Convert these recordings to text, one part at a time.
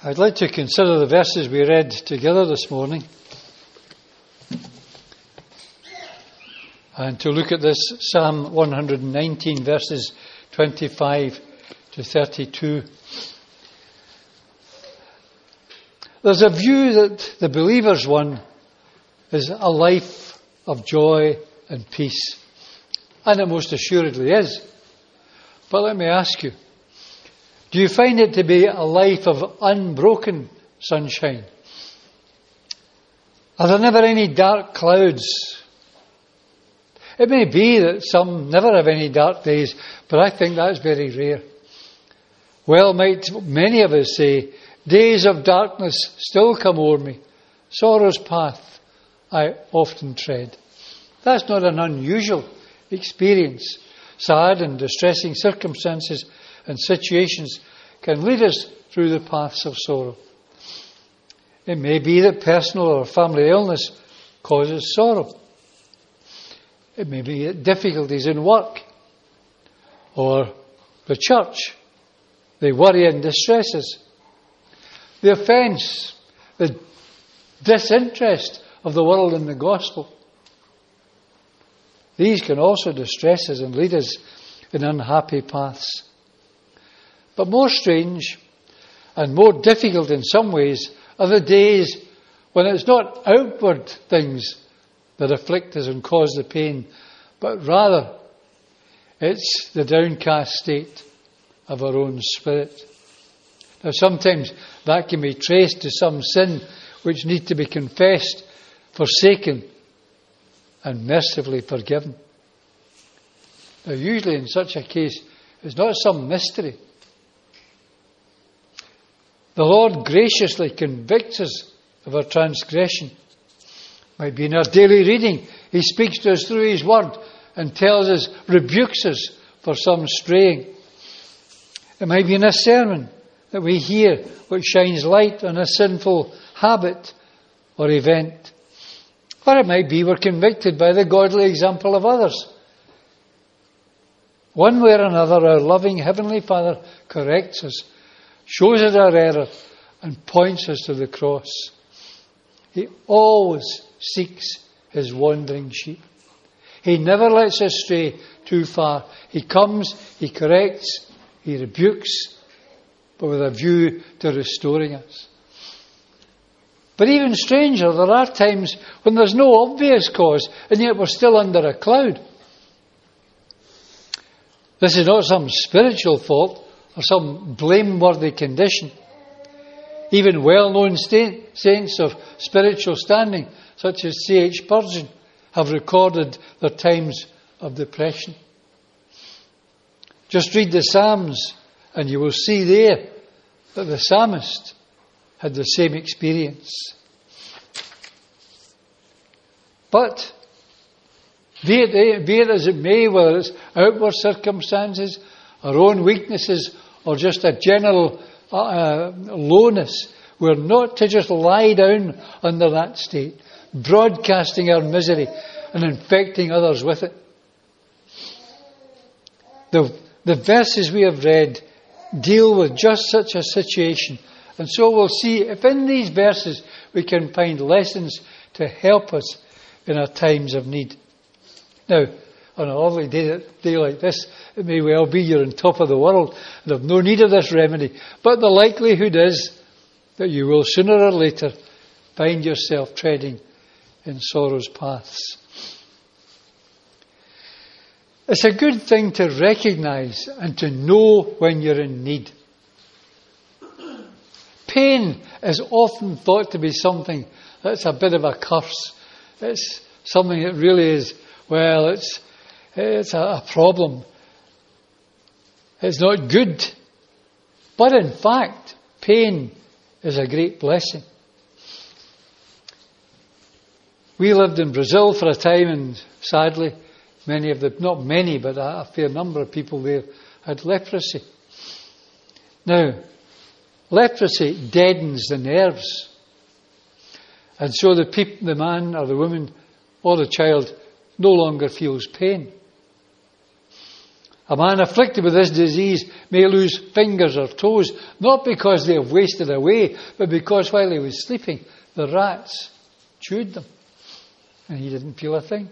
I'd like to consider the verses we read together this morning and to look at this Psalm 119 verses 25 to 32. There's a view that the believer's one is a life of joy and peace, and it most assuredly is. But let me ask you, do you find it to be a life of unbroken sunshine? Are there never any dark clouds? It may be that some never have any dark days, but I think that's very rare. Well, might many of us say, days of darkness still come o'er me, sorrow's path I often tread. That's not an unusual experience. Sad and distressing circumstances and situations can lead us through the paths of sorrow. It may be that personal or family illness causes sorrow. It may be that difficulties in work or the church, they worry and distress us. The offence, the disinterest of the world in the gospel. These can also distress us and lead us in unhappy paths. But more strange and more difficult in some ways are the days when it's not outward things that afflict us and cause the pain, but rather it's the downcast state of our own spirit. Now sometimes that can be traced to some sin which need to be confessed, forsaken, and mercifully forgiven. Now usually in such a case, it's not some mystery. The Lord graciously convicts us of our transgression. Might be in our daily reading. He speaks to us through His Word and tells us, rebukes us for some straying. It might be in a sermon that we hear which shines light on a sinful habit or event. Or it might be we're convicted by the godly example of others. One way or another, our loving Heavenly Father corrects us, shows us our error, and points us to the cross. He always seeks His wandering sheep. He never lets us stray too far. He comes, He corrects, He rebukes, but with a view to restoring us. But even stranger, there are times when there's no obvious cause, and yet we're still under a cloud. This is not some spiritual fault or some blameworthy condition. Even well-known saints of spiritual standing, such as C.H. Spurgeon, have recorded their times of depression. Just read the Psalms, and you will see there that the psalmist had the same experience. But be it as it may, whether it's outward circumstances, our own weaknesses, or just a general lowness, we're not to just lie down under that state, broadcasting our misery and infecting others with it. The verses we have read deal with just such a situation. And so we'll see if in these verses we can find lessons to help us in our times of need. Now, on a lovely day like this, it may well be you're on top of the world and have no need of this remedy. But the likelihood is that you will sooner or later find yourself treading in sorrow's paths. It's a good thing to recognise and to know when you're in need. Pain is often thought to be something that's a bit of a curse. It's something that really is, well, it's a problem. It's not good. But in fact, pain is a great blessing. We lived in Brazil for a time, and sadly, not many, but a fair number of people there had leprosy. Now, leprosy deadens the nerves. And so the man or the woman or the child no longer feels pain. A man afflicted with this disease may lose fingers or toes, not because they have wasted away, but because while he was sleeping, the rats chewed them, and he didn't feel a thing.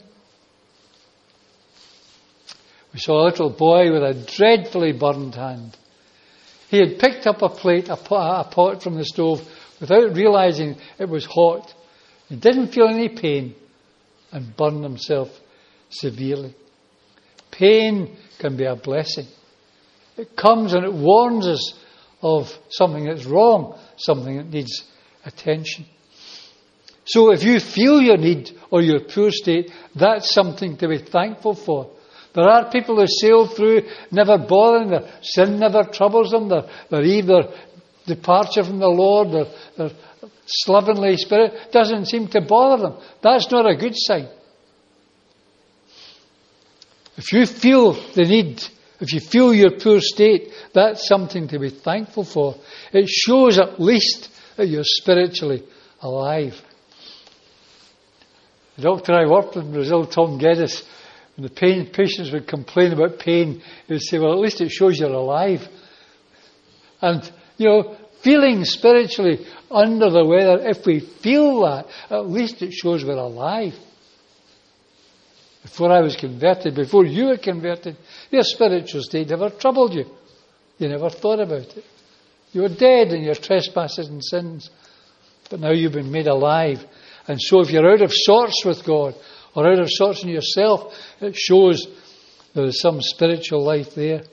We saw a little boy with a dreadfully burned hand. He had picked up a plate, a pot from the stove, without realizing it was hot. He didn't feel any pain and burned himself severely. Pain can be a blessing. It comes and it warns us of something that's wrong, something that needs attention. So if you feel your need or your poor state, that's something to be thankful for. There are people who sail through, never bothering, their sin never troubles them, their eve, their departure from the Lord, their slovenly spirit doesn't seem to bother them. That's not a good sign. If you feel the need, if you feel your poor state, that's something to be thankful for. It shows at least that you're spiritually alive. The doctor I worked with in Brazil, Tom Geddes, when the patients would complain about pain, he would say, well, at least it shows you're alive. And, feeling spiritually under the weather, if we feel that, at least it shows we're alive. Before I was converted, before you were converted, your spiritual state never troubled you. You never thought about it. You were dead in your trespasses and sins. But now you've been made alive. And so if you're out of sorts with God, or out of sorts in yourself, it shows there is some spiritual life there.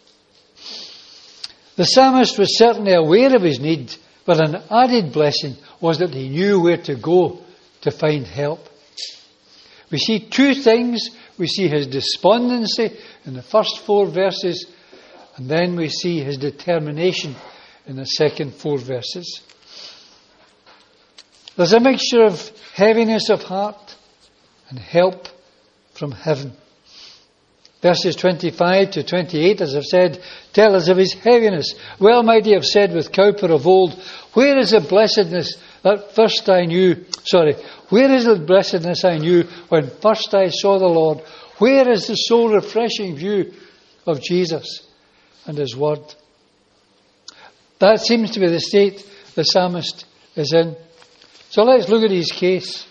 The psalmist was certainly aware of his need, but an added blessing was that he knew where to go to find help. We see two things. We see his despondency in the first 4 verses, and then we see his determination in the second 4 verses. There's a mixture of heaviness of heart and help from heaven. Verses 25 to 28, as I've said, tell us of his heaviness. Well might he have said with Cowper of old, where is the blessedness that first I knew? Where is the blessedness I knew when first I saw the Lord? Where is the soul refreshing view of Jesus and his word? That seems to be the state the psalmist is in. So let's look at his case.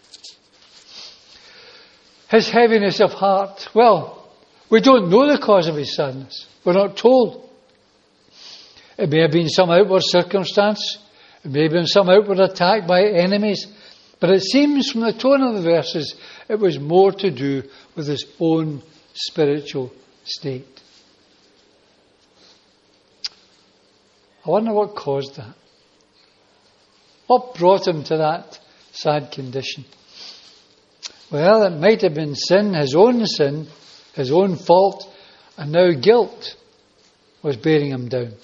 His heaviness of heart. Well, we don't know the cause of his sadness. We're not told. It may have been some outward circumstance. It may have been some outward attack by enemies. But it seems from the tone of the verses, it was more to do with his own spiritual state. I wonder what caused that. What brought him to that sad condition? Well, it might have been sin, his own fault, and now guilt was bearing him down.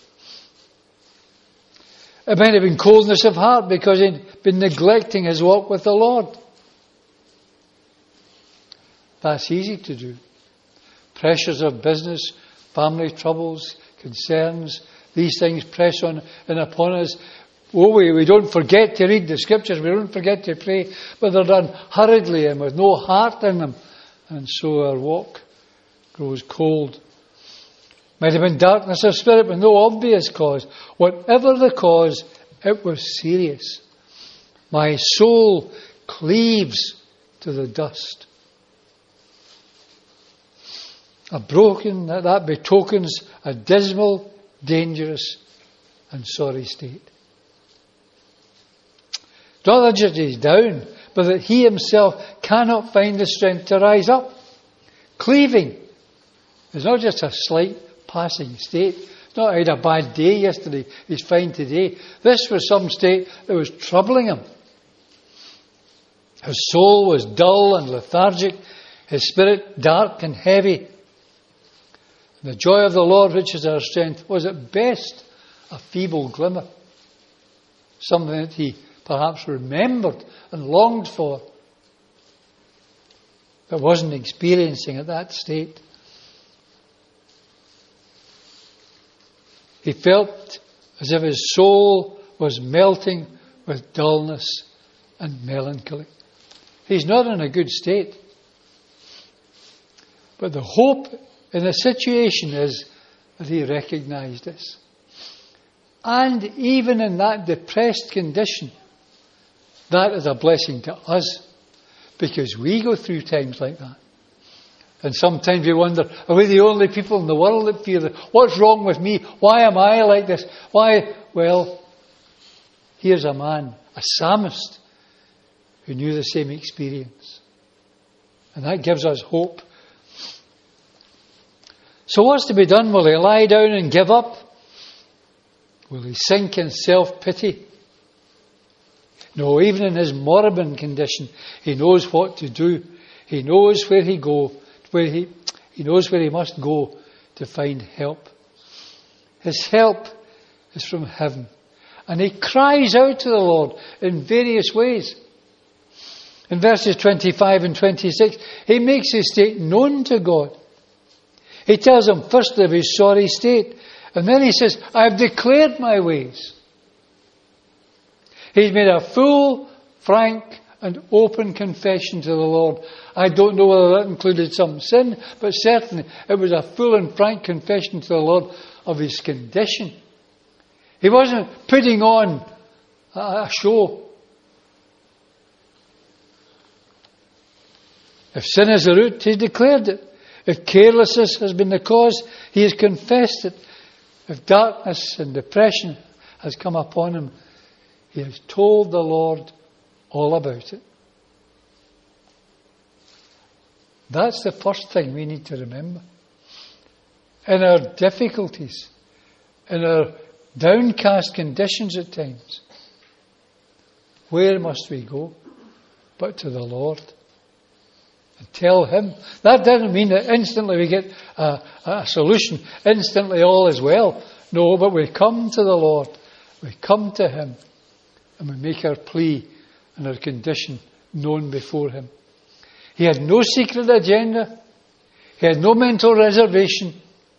It might have been coldness of heart because he'd been neglecting his walk with the Lord. That's easy to do. Pressures of business, family troubles, concerns, these things press on and upon us. We don't forget to read the scriptures, we don't forget to pray, but they're done hurriedly and with no heart in them. And so our walk grows cold. Might have been darkness of spirit with no obvious cause. Whatever the cause, it was serious. My soul cleaves to the dust. That betokens a dismal, dangerous and sorry state. Not that he's down, but that he himself cannot find the strength to rise up. Cleaving is not just a slight passing state. It's not I had a bad day yesterday, he's fine today. This was some state that was troubling him. His soul was dull and lethargic, his spirit dark and heavy. And the joy of the Lord, which is our strength, was at best a feeble glimmer. Something that he perhaps remembered and longed for, but wasn't experiencing at that state. He felt as if his soul was melting with dullness and melancholy. He's not in a good state. But the hope in the situation is that he recognised this. And even in that depressed condition, that is a blessing to us, because we go through times like that. And sometimes we wonder, are we the only people in the world that feel that? What's wrong with me? Why am I like this? Why? Well, here's a man, a psalmist, who knew the same experience. And that gives us hope. So what's to be done? Will he lie down and give up? Will he sink in self-pity? No, even in his moribund condition, he knows what to do. He knows where he knows where he must go to find help. His help is from heaven. And he cries out to the Lord in various ways. In verses 25 and 26, he makes his state known to God. He tells him firstly of his sorry state. And then he says, I have declared my ways. He's made a full, frank, and open confession to the Lord. I don't know whether that included some sin, but certainly it was a full and frank confession to the Lord of his condition. He wasn't putting on a show. If sin is the root, he's declared it. If carelessness has been the cause, he has confessed it. If darkness and depression has come upon him, he has told the Lord all about it. That's the first thing we need to remember. In our difficulties, in our downcast conditions at times, where must we go but to the Lord? And tell him. That doesn't mean that instantly we get a solution. Instantly all is well. No, but we come to the Lord. We come to him. And we make our plea and our condition known before him. He had no secret agenda. He had no mental reservation.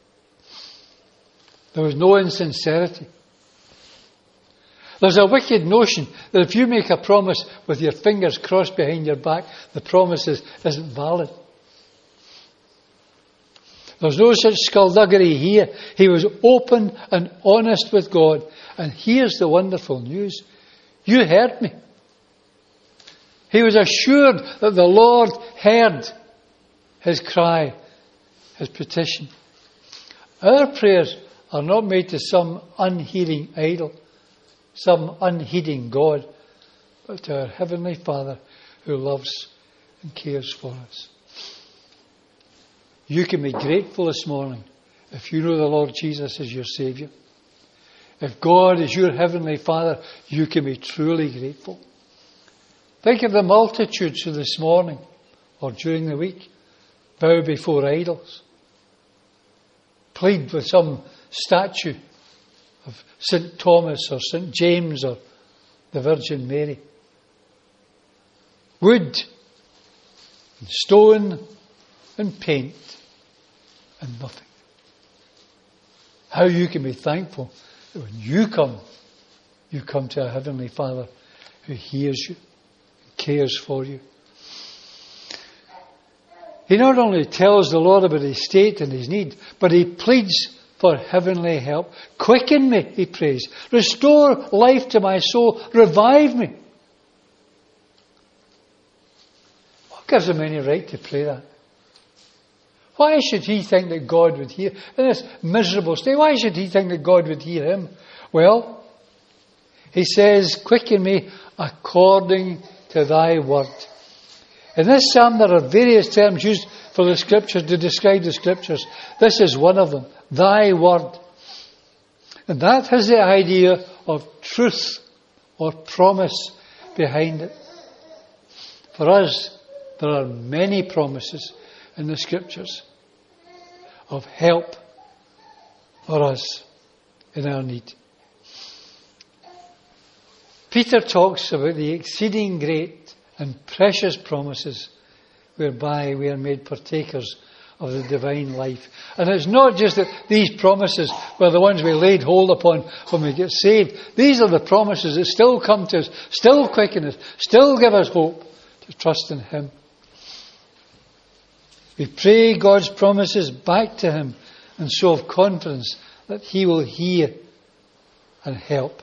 There was no insincerity. There's a wicked notion that if you make a promise with your fingers crossed behind your back, the promise isn't valid. There's no such skullduggery here. He was open and honest with God. And here's the wonderful news. You heard me. He was assured that the Lord heard his cry, his petition. Our prayers are not made to some unhearing idol, some unheeding God, but to our Heavenly Father who loves and cares for us. You can be grateful this morning if you know the Lord Jesus as your Saviour. If God is your Heavenly Father, you can be truly grateful. Think of the multitudes who this morning or during the week bow before idols, plead with some statue of St. Thomas or St. James or the Virgin Mary. Wood and stone and paint and nothing. How you can be thankful that when you come to a Heavenly Father who hears you and cares for you. He not only tells the Lord about his state and his need, but he pleads for heavenly help. Quicken me, he prays. Restore life to my soul. Revive me. What gives him any right to pray that? Why should he think that God would hear? In this miserable state, why should he think that God would hear him? Well, he says, quicken me according to thy word. In this psalm there are various terms used for the Scriptures to describe the Scriptures. This is one of them, thy word. And that has the idea of truth or promise behind it. For us, there are many promises in the Scriptures of help for us in our need. Peter talks about the exceeding great and precious promises whereby we are made partakers of the divine life. And it's not just that these promises were the ones we laid hold upon when we get saved. These are the promises that still come to us, still quicken us, still give us hope to trust in him. We pray God's promises back to Him and so have confidence that He will hear and help.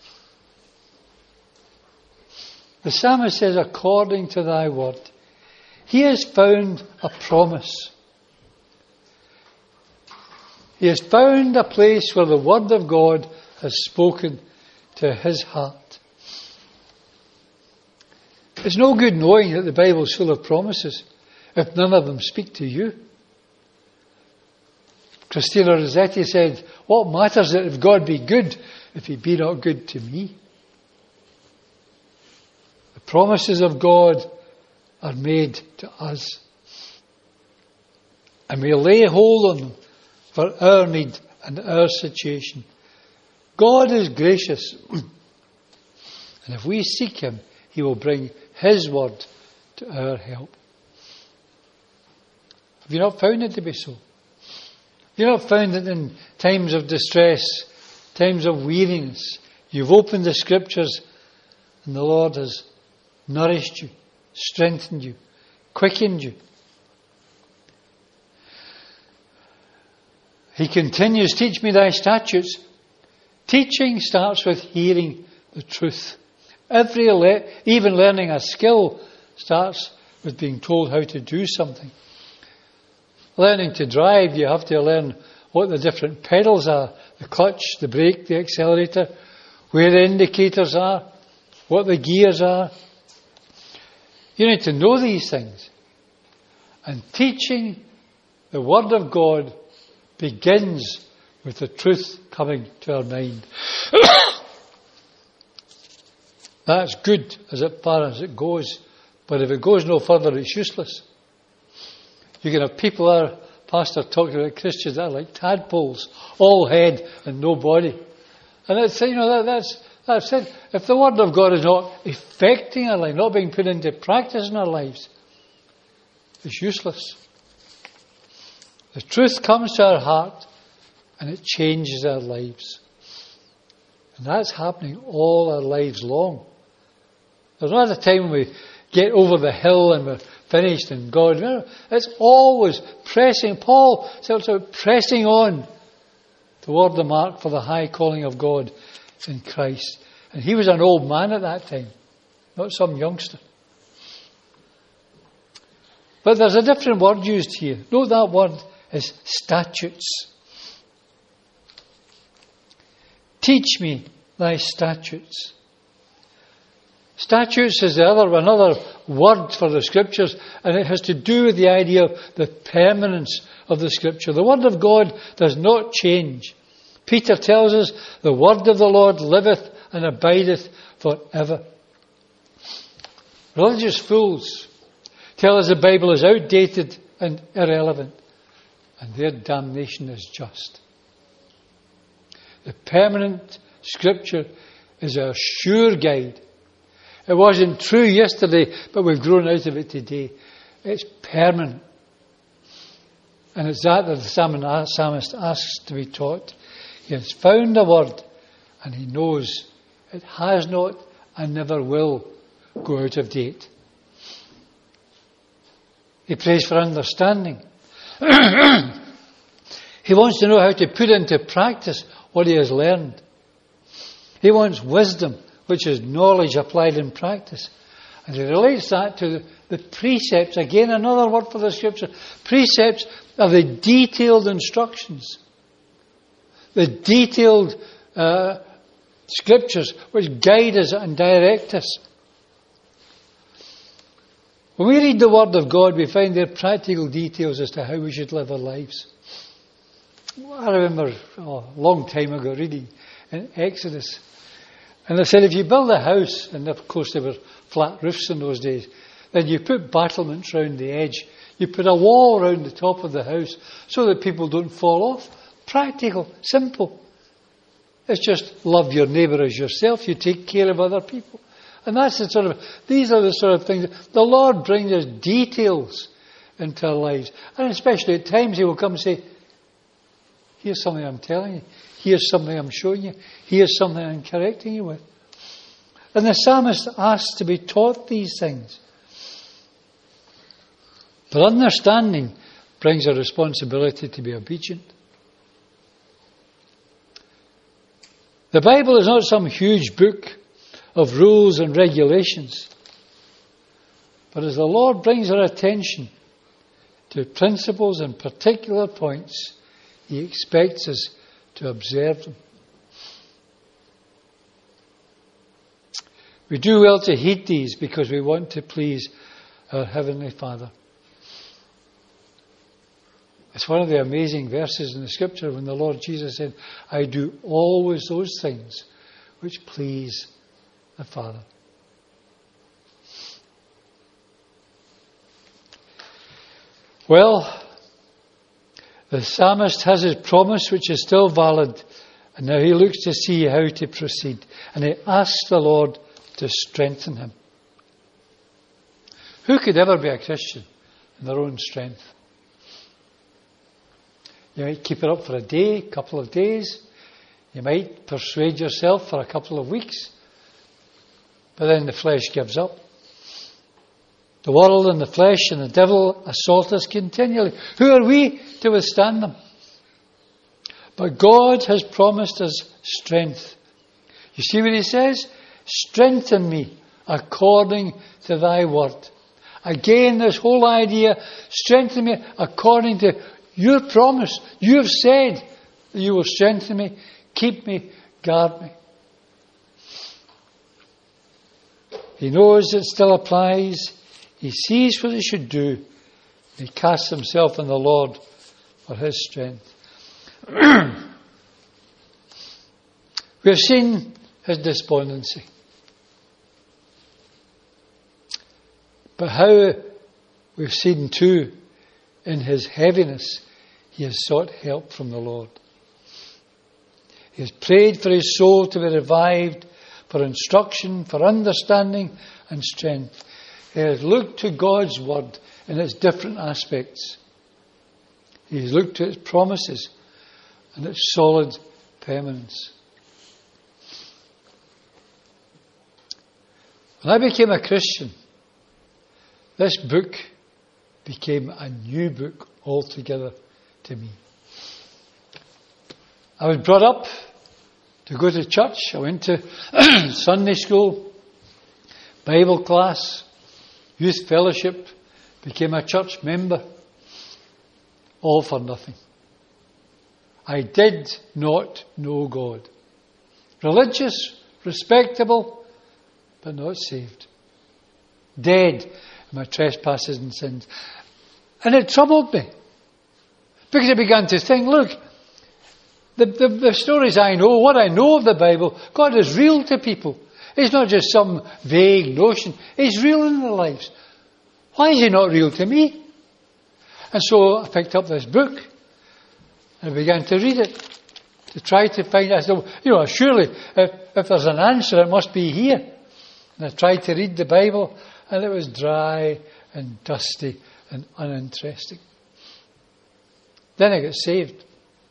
The psalmist says, according to thy word. He has found a promise. He has found a place where the word of God has spoken to his heart. It's no good knowing that the Bible is full of promises if none of them speak to you. Christina Rossetti said, what matters it if God be good if He be not good to me? The promises of God are made to us. And we lay hold on them for our need and our situation. God is gracious. And if we seek Him, He will bring His word to our help. Have you not found it to be so? Have you not found that in times of distress, times of weariness, you've opened the Scriptures and the Lord has nourished you, strengthened you, quickened you? He continues, teach me thy statutes. Teaching starts with hearing the truth. Even learning a skill starts with being told how to do something. Learning to drive, you have to learn what the different pedals are, the clutch, the brake, the accelerator, where the indicators are, what the gears are. You need to know these things. And teaching the Word of God begins with the truth coming to our mind. That's good as far as it goes. But if it goes no further, it's useless. You can have people, our pastor talking about Christians that are like tadpoles, all head and no body. And that's it. If the Word of God is not affecting our life, not being put into practice in our lives, it's useless. The truth comes to our heart and it changes our lives. And that's happening all our lives long. There's not a time when we get over the hill and we're finished and God. It's always pressing. Paul says about pressing on toward the mark for the high calling of God in Christ. And he was an old man at that time, not some youngster. But there's a different word used here. Note that word is statutes. Teach me thy statutes. Statutes is another word for the Scriptures, and it has to do with the idea of the permanence of the Scripture. The Word of God does not change. Peter tells us, the Word of the Lord liveth and abideth forever. Religious fools tell us the Bible is outdated and irrelevant, and their damnation is just. The permanent Scripture is our sure guide. It wasn't true yesterday, but we've grown out of it today. It's permanent. And it's that the psalmist asks to be taught. He has found a word, and he knows it has not and never will go out of date. He prays for understanding. He wants to know how to put into practice what he has learned. He wants wisdom, which is knowledge applied in practice. And he relates that to the precepts. Again, another word for the Scripture. Precepts are the detailed instructions. The detailed Scriptures which guide us and direct us. When we read the Word of God, we find there practical details as to how we should live our lives. I remember a long time ago reading in Exodus. And they said if you build a house, and of course there were flat roofs in those days, then you put battlements round the edge. You put a wall around the top of the house so that people don't fall off. Practical, simple. It's just love your neighbour as yourself. You take care of other people. And that's these are the sort of things. The Lord brings us details into our lives. And especially at times He will come and say, here's something I'm telling you. Here's something I'm showing you. Here's something I'm correcting you with. And the psalmist asks to be taught these things. But understanding brings a responsibility to be obedient. The Bible is not some huge book of rules and regulations. But as the Lord brings our attention to principles and particular points, He expects us to observe them. We do well to heed these because we want to please our Heavenly Father. It's one of the amazing verses in the Scripture when the Lord Jesus said, I do always those things which please the Father. Well, the psalmist has his promise which is still valid, and now he looks to see how to proceed. And he asks the Lord to strengthen him. Who could ever be a Christian in their own strength? You might keep it up for a day, a couple of days. You might persuade yourself for a couple of weeks. But then the flesh gives up. The world and the flesh and the devil assault us continually. Who are we to withstand them? But God has promised us strength. You see what He says? Strengthen me according to thy word. Again, this whole idea, strengthen me according to your promise. You have said that you will strengthen me, keep me, guard me. He knows it still applies. He sees what he should do. He casts himself on the Lord for his strength. We have seen his despondency. But how we've seen too, in his heaviness, he has sought help from the Lord. He has prayed for his soul to be revived, for instruction, for understanding and strength. He has looked to God's word in its different aspects. He has looked to its promises and its solid permanence. When I became a Christian, this book became a new book altogether to me. I was brought up to go to church. I went to Sunday school, Bible class, youth fellowship, became a church member, all for nothing. I did not know God. Religious, respectable, but not saved. Dead in my trespasses and sins. And it troubled me. Because I began to think, look, the stories I know, what I know of the Bible, God is real to people. He's not just some vague notion. He's real in their lives. Why is he not real to me? And so I picked up this book and I began to read it to try to find. I said, surely if there's an answer, it must be here. And I tried to read the Bible, and it was dry and dusty and uninteresting. Then I got saved.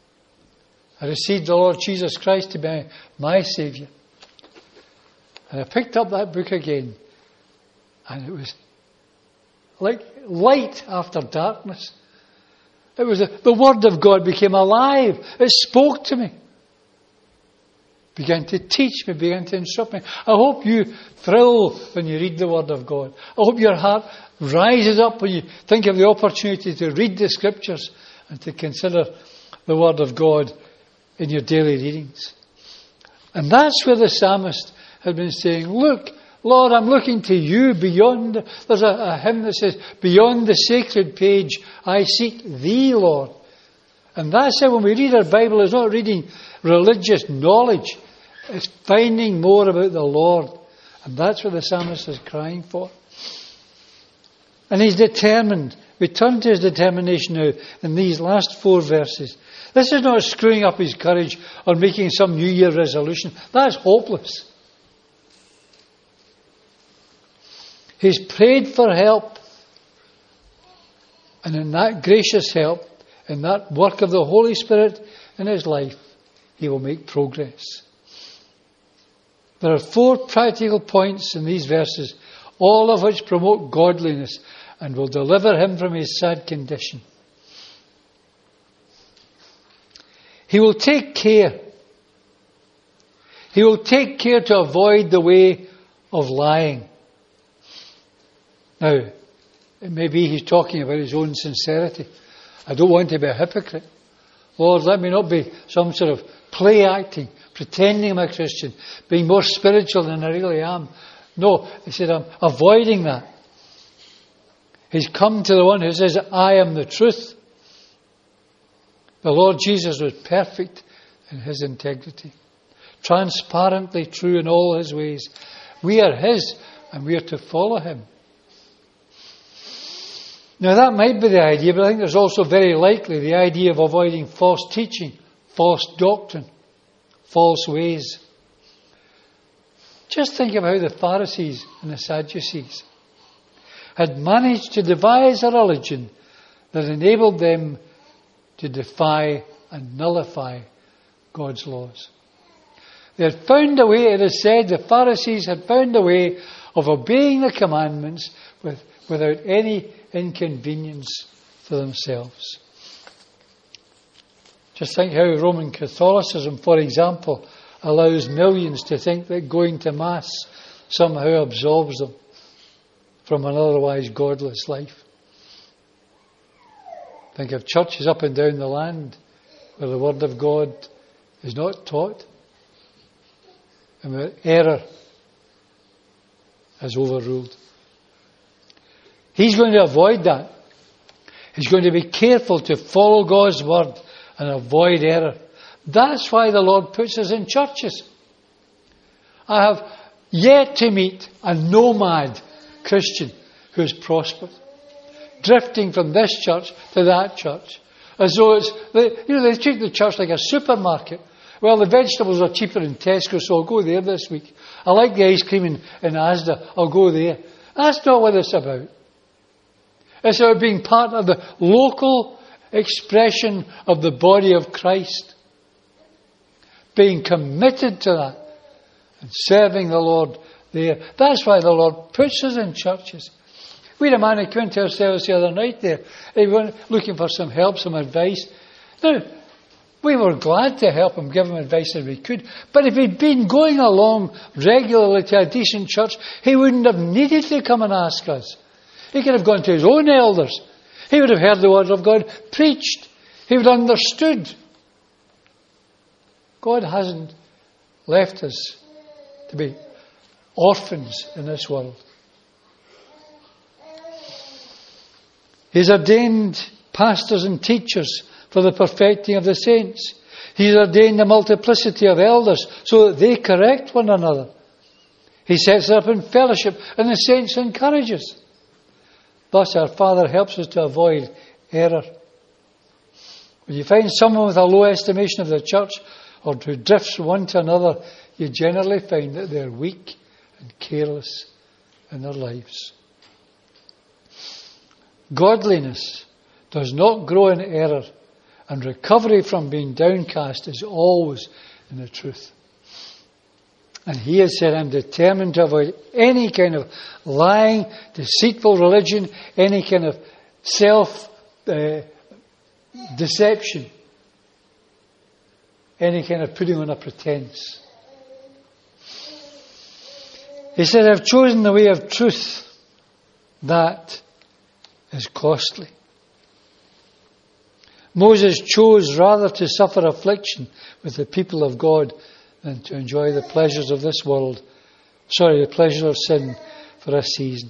I received the Lord Jesus Christ to be my Saviour. And I picked up that book again, and it was like light after darkness. It was the Word of God became alive. It spoke to me. Began to teach me, began to instruct me. I hope you thrill when you read the Word of God. I hope your heart rises up when you think of the opportunity to read the Scriptures and to consider the Word of God in your daily readings. And that's where the psalmist had been saying, look, Lord, I'm looking to you beyond. There's a hymn that says, beyond the sacred page, I seek thee, Lord. And that's it. When we read our Bible, it's not reading religious knowledge. It's finding more about the Lord. And that's what the psalmist is crying for. And he's determined. We turn to his determination now in these last 4 verses. This is not screwing up his courage or making some New Year resolution. That's hopeless. He's prayed for help. And in that gracious help, in that work of the Holy Spirit in his life, he will make progress. There are 4 practical points in these verses, all of which promote godliness and will deliver him from his sad condition. He will take care. He will take care to avoid the way of lying. Now, it may be he's talking about his own sincerity. I don't want to be a hypocrite. Lord, let me not be some sort of play acting, pretending I'm a Christian, being more spiritual than I really am. No, he said, I'm avoiding that. He's come to the one who says, I am the truth. The Lord Jesus was perfect in his integrity, transparently true in all his ways. We are his, and we are to follow him. Now that might be the idea, but I think there's also very likely the idea of avoiding false teaching, false doctrine, false ways. Just think of how the Pharisees and the Sadducees had managed to devise a religion that enabled them to defy and nullify God's laws. They had found a way, it is said, the Pharisees had found a way of obeying the commandments without any inconvenience for themselves. Just think how Roman Catholicism, for example, allows millions to think that going to Mass somehow absolves them from an otherwise godless life. Think of churches up and down the land where the Word of God is not taught and where error has overruled. He's going to avoid that. He's going to be careful to follow God's Word and avoid error. That's why the Lord puts us in churches. I have yet to meet a nomad Christian who has prospered, drifting from this church to that church, as though they treat the church like a supermarket. Well, the vegetables are cheaper in Tesco, so I'll go there this week. I like the ice cream in Asda, I'll go there. That's not what it's about. It's about being part of the local expression of the body of Christ. Being committed to that and serving the Lord there. That's why the Lord puts us in churches. We had a man who came to our service the other night there. He was looking for some help, some advice. Now, we were glad to help him, give him advice if we could. But if he'd been going along regularly to a decent church, he wouldn't have needed to come and ask us. He could have gone to his own elders. He would have heard the word of God preached. He would have understood. God hasn't left us to be orphans in this world. He's ordained pastors and teachers for the perfecting of the saints. He's ordained a multiplicity of elders so that they correct one another. He sets up in fellowship and the saints encourage us. Thus our Father helps us to avoid error. When you find someone with a low estimation of the church or who drifts from one to another, you generally find that they're weak and careless in their lives. Godliness does not grow in error, and recovery from being downcast is always in the truth. And he has said, I'm determined to avoid any kind of lying, deceitful religion, any kind of self-deception, any kind of putting on a pretense. He said, I've chosen the way of truth. That is costly. Moses chose rather to suffer affliction with the people of God than to enjoy the pleasures of this world. The pleasures of sin for a season.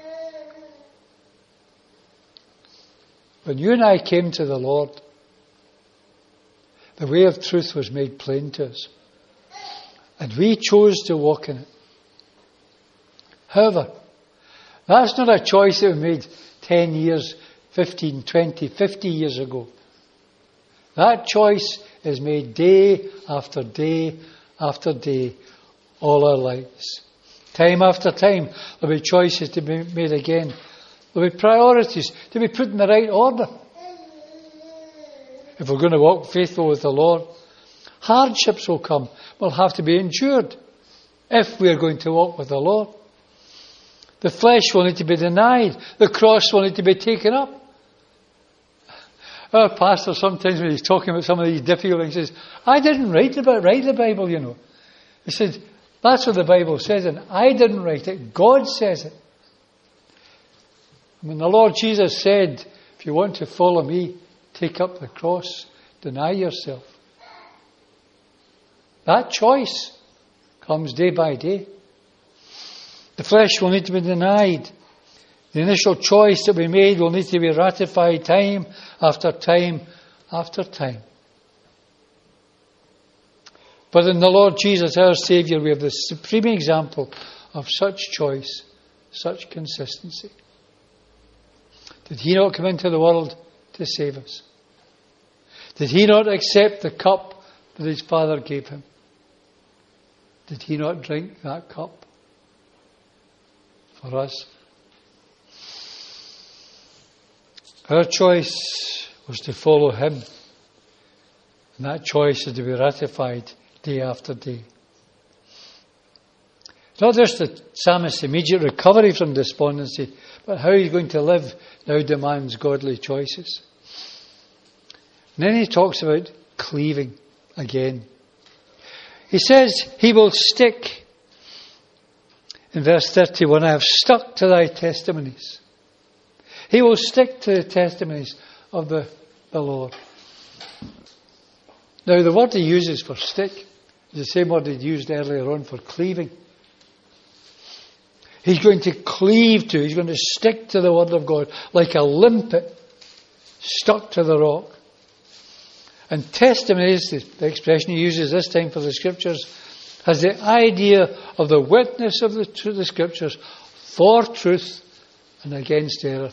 When you and I came to the Lord, the way of truth was made plain to us. And we chose to walk in it. However, that's not a choice that we made 10 years, 15, 20, 50 years ago. That choice is made day after day after day, all our lives. Time after time, there'll be choices to be made again. There'll be priorities to be put in the right order. If we're going to walk faithful with the Lord, hardships will come, will have to be endured if we're going to walk with the Lord. The flesh will need to be denied. The cross will need to be taken up. Our pastor sometimes when he's talking about some of these difficult things says, I didn't write the Bible, you know. He said, that's what the Bible says, and I didn't write it. God says it. When the Lord Jesus said, if you want to follow me, take up the cross, deny yourself. That choice comes day by day. The flesh will need to be denied. The initial choice that we made will need to be ratified time after time after time. But in the Lord Jesus, our Saviour, we have the supreme example of such choice, such consistency. Did He not come into the world to save us? Did He not accept the cup that His Father gave Him? Did He not drink that cup for us? Our choice was to follow Him. And that choice is to be ratified day after day. It's not just the psalmist's immediate recovery from despondency, but how he's going to live now demands godly choices. And then he talks about cleaving again. He says he will stick. In verse 31, I have stuck to thy testimonies. He will stick to the testimonies of the Lord. Now, the word he uses for stick is the same word he'd used earlier on for cleaving. He's going to cleave to, he's going to stick to the Word of God like a limpet stuck to the rock. And testimonies, the expression he uses this time for the Scriptures, has the idea of the witness of the Scriptures for truth and against error.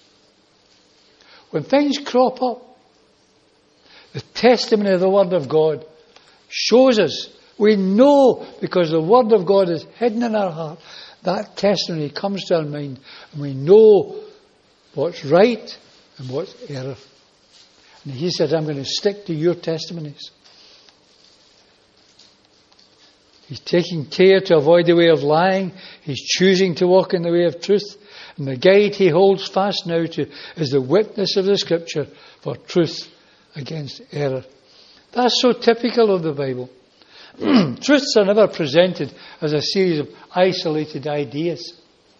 When things crop up, the testimony of the Word of God shows us, we know because the Word of God is hidden in our heart, that testimony comes to our mind and we know what's right and what's error. And he said, I'm going to stick to your testimonies. He's taking care to avoid the way of lying. He's choosing to walk in the way of truth. And the guide he holds fast now to is the witness of the Scripture for truth against error. That's so typical of the Bible. Truths are never presented as a series of isolated ideas.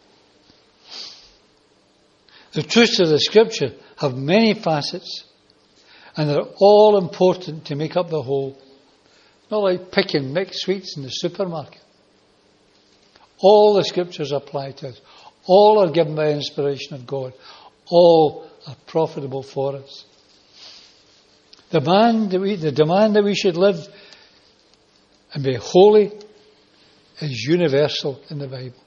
The truths of the Scripture have many facets, and they're all important to make up the whole. Not like picking mixed sweets in the supermarket. All the Scriptures apply to us. All are given by inspiration of God. All are profitable for us. The demand that we should live and be holy is universal in the Bible.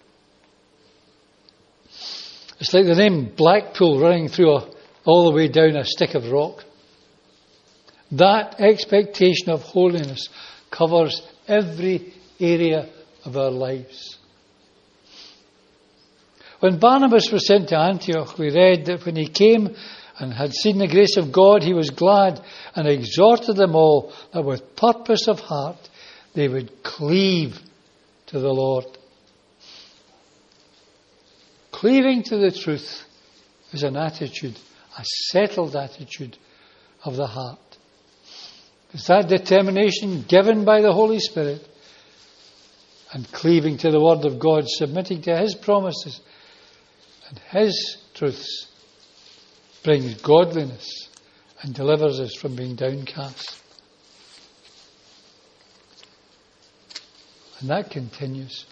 It's like the name Blackpool running through all the way down a stick of rock. That expectation of holiness covers every area of our lives. When Barnabas was sent to Antioch, we read that when he came and had seen the grace of God, he was glad and exhorted them all that with purpose of heart they would cleave to the Lord. Cleaving to the truth is an attitude, a settled attitude of the heart. It's that determination given by the Holy Spirit and cleaving to the Word of God, submitting to His promises and His truths brings godliness and delivers us from being downcast. And that continues.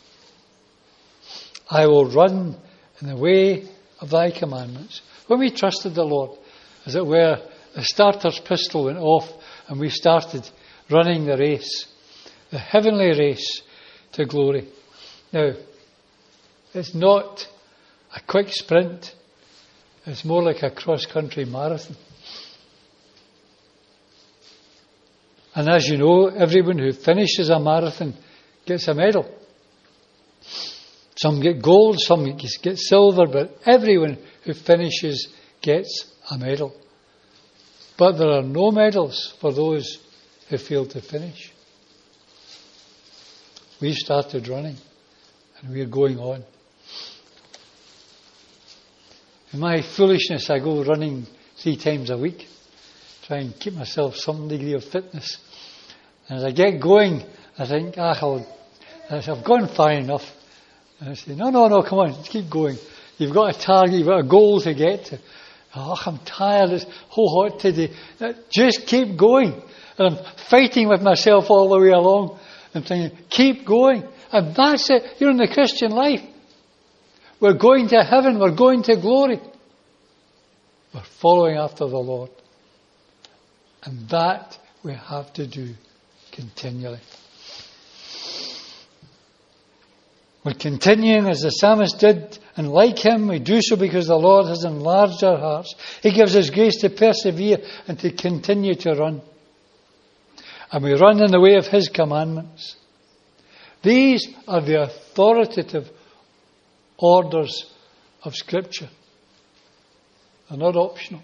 I will run in the way of thy commandments. When we trusted the Lord, as it were, the starter's pistol went off and we started running the race, the heavenly race to glory. Now, it's not a quick sprint. It's more like a cross-country marathon. And as you know, everyone who finishes a marathon gets a medal. Some get gold, some get silver, but everyone who finishes gets a medal. But there are no medals for those who fail to finish. We've started running and we're going on. In my foolishness, I go running 3 times a week, try and keep myself some degree of fitness. And as I get going, I think, I've gone far enough. And I say, no, come on, keep going. You've got a target, you've got a goal to get to. Oh, I'm tired, it's so hot today. Just keep going. And I'm fighting with myself all the way along. I'm thinking, keep going. And that's it. You're in the Christian life. We're going to heaven. We're going to glory. We're following after the Lord. And that we have to do continually. We're continuing as the psalmist did, and like him, we do so because the Lord has enlarged our hearts. He gives us grace to persevere and to continue to run. And we run in the way of His commandments. These are the authoritative orders of Scripture. They're not optional.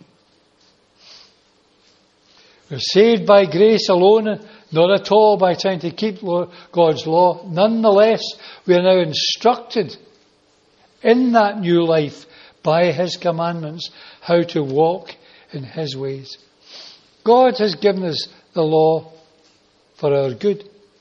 We're saved by grace alone, not at all by trying to keep God's law. Nonetheless, we are now instructed in that new life by His commandments how to walk in His ways. God has given us the law for our good.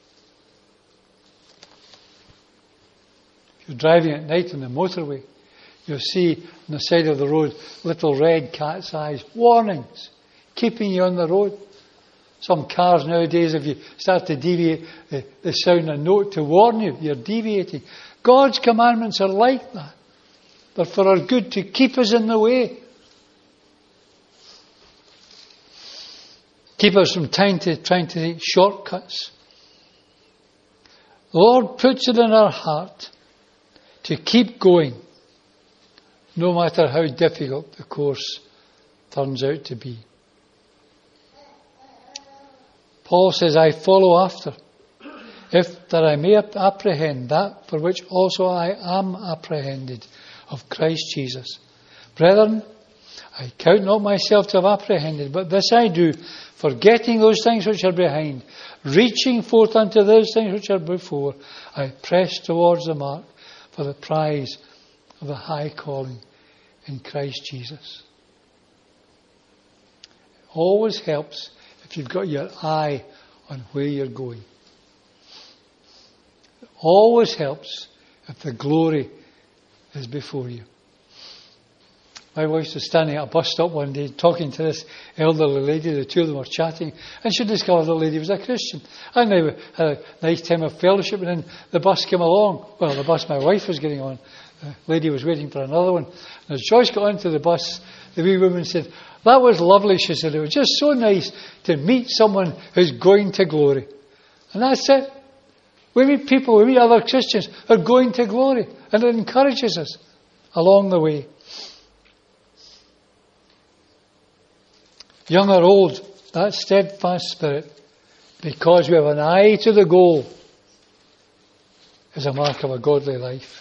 If you're driving at night on the motorway, you'll see on the side of the road little red cat's eyes, warnings, keeping you on the road. Some cars nowadays, if you start to deviate, they sound a note to warn you, you're deviating. God's commandments are like that. They're for our good, to keep us in the way. Keep us from trying to take shortcuts. The Lord puts it in our heart to keep going, no matter how difficult the course turns out to be. Paul says, I follow after, if that I may apprehend that for which also I am apprehended of Christ Jesus. Brethren, I count not myself to have apprehended, but this I do, forgetting those things which are behind, reaching forth unto those things which are before, I press towards the mark for the prize of the high calling in Christ Jesus. It always helps if you've got your eye on where you're going. It always helps if the glory is before you. My wife was standing at a bus stop one day talking to this elderly lady. The two of them were chatting, and she discovered the lady was a Christian. And they had a nice time of fellowship, and then the bus came along. Well, the bus my wife was getting on. The lady was waiting for another one. And as Joyce got onto the bus, the wee woman said, that was lovely, she said. It was just so nice to meet someone who's going to glory. And that's it. We meet people, we meet other Christians who are going to glory. And it encourages us along the way. Young or old, that steadfast spirit, because we have an eye to the goal, is a mark of a godly life.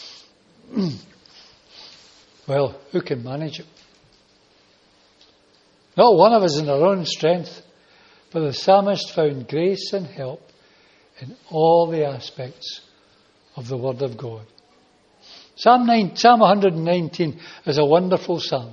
Well, who can manage it? Not one of us in our own strength, but the psalmist found grace and help in all the aspects of the Word of God. Psalm 119 is a wonderful psalm.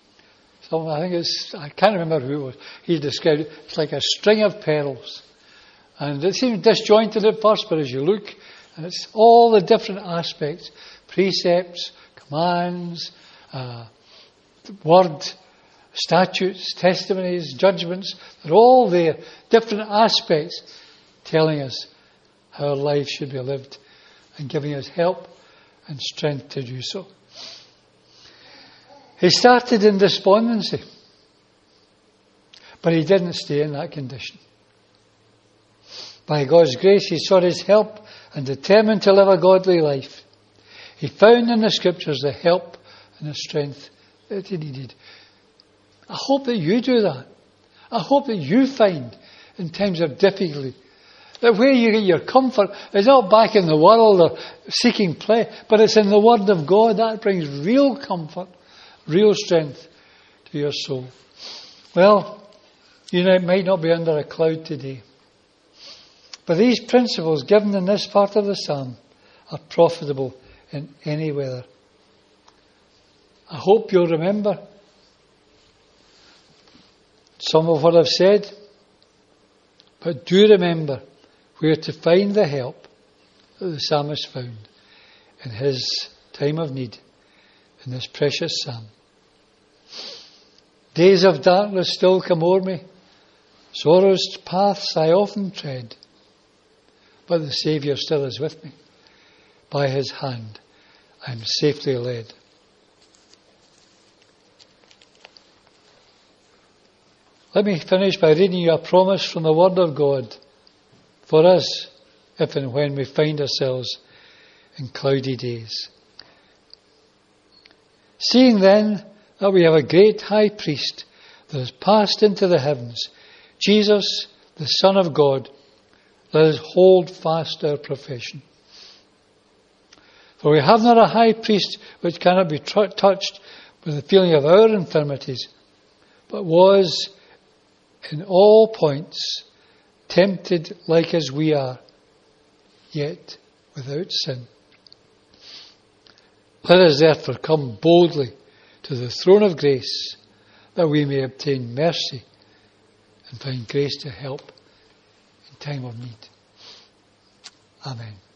I can't remember who it was. He described it. It's like a string of pearls. And it seems disjointed at first, but as you look, and it's all the different aspects, precepts, commands, word, statutes, testimonies, judgments, they're all there, different aspects telling us how our life should be lived and giving us help and strength to do so. He started in despondency, but he didn't stay in that condition. By God's grace, he sought his help and determined to live a godly life. He found in the Scriptures the help and the strength that he needed. I hope that you do that. I hope that you find in times of difficulty that where you get your comfort is not back in the world or seeking play, but it's in the Word of God. That brings real comfort, real strength to your soul. Well, you might not be under a cloud today, but these principles given in this part of the psalm are profitable in any weather. I hope you'll remember some of what I've said, but do remember where to find the help that the psalmist found in his time of need in this precious psalm. Days of darkness still come o'er me, sorrow's paths I often tread, but the Saviour still is with me. By his hand I am safely led. Let me finish by reading you a promise from the Word of God for us if and when we find ourselves in cloudy days. Seeing then that we have a great high priest that has passed into the heavens, Jesus, the Son of God, let us hold fast our profession. For we have not a high priest which cannot be touched with the feeling of our infirmities, but was in all points tempted like as we are, yet without sin. Let us therefore come boldly to the throne of grace, that we may obtain mercy and find grace to help in time of need. Amen.